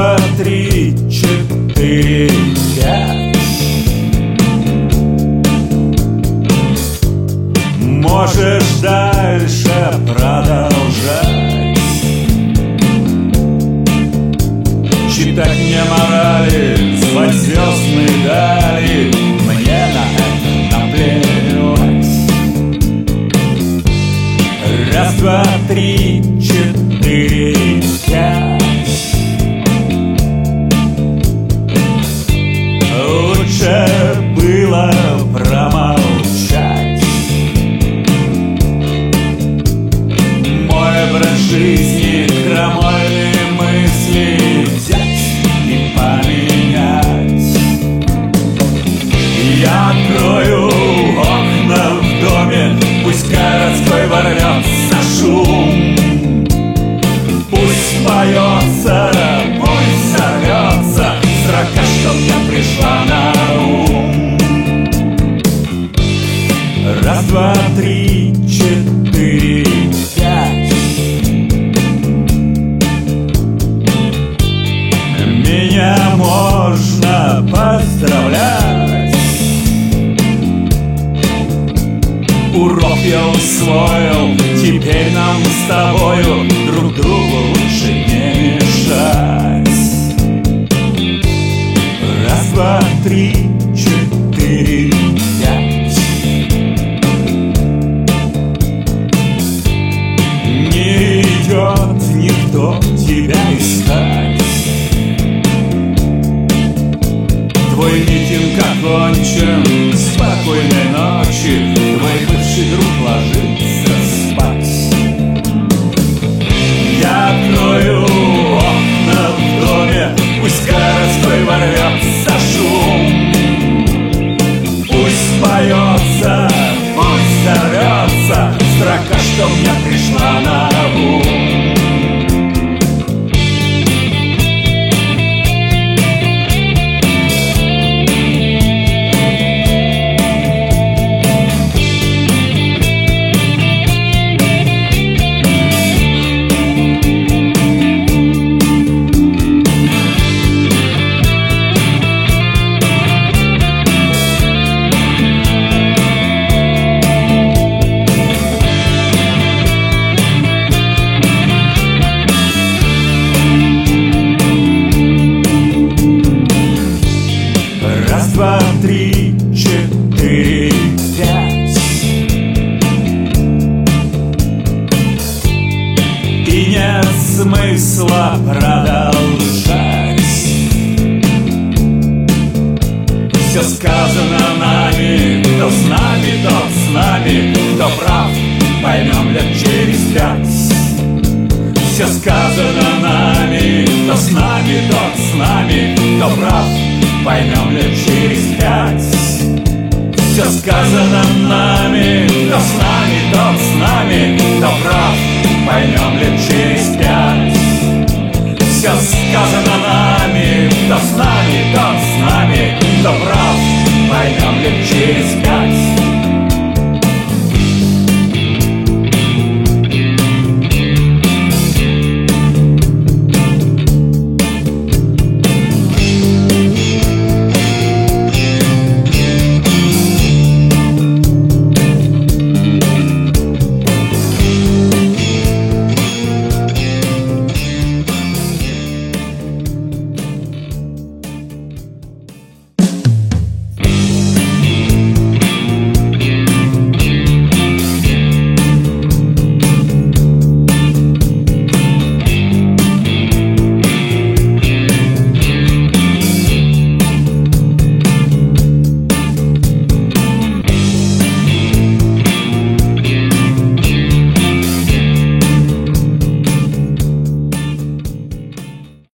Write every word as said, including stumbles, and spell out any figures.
два, три, четыре, пять. Можешь дальше продолжать читать мне морали, звать звездные дали. Мне на это наплевать. Раз, два, три, четыре, пять. Лучше было промолчать. Мой образ жизни, крамольные мысли взять и поменять. Я открою окна в доме, пусть городской ворвется шум. Пусть поется, пусть сорвется строка, что мне пришла на ум. Раз, два, три, четыре, пять. Меня можно поздравлять. Урок я усвоил, теперь нам с тобою друг другу лучше не мешать. Раз, два, три, четыре, пять. Не идет никто тебя искать. Твой митинг окончен, спокойной ночи. Твой бывший друг ложится спать. Я открою окна в доме, пусть городской ворвется шум. Пусть поется, пусть сорвется строка, что мне пришла на ум. Раз, два, три, четыре, пять. И нет смысла продолжать. Все сказано нами, кто с нами, тот с нами, кто прав, поймем лет через пять. Все сказано нами, кто с нами, тот с нами, кто прав, поймем лет через пять. Все сказано нами, кто с нами, тот с нами, кто прав, поймем лет через пять. Все сказано нами, кто с нами, тот с нами, кто прав, поймем лет через пять.